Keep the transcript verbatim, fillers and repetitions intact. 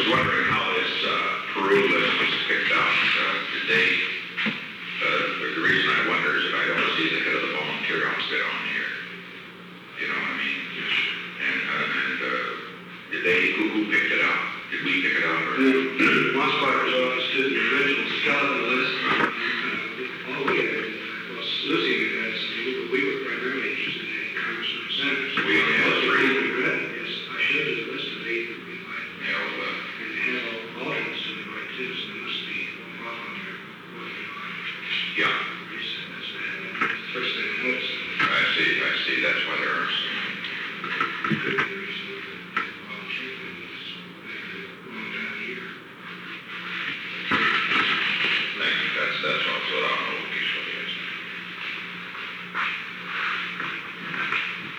was wondering how this uh, Peru list was picked out uh, today. Uh, but the reason I wonder is that I don't see the head of the volunteer outfit on here. You know what I mean? And, uh, and uh, did they, who, who picked it out? Did we pick it out? Or? The Mossbarger's office did the original skeleton list.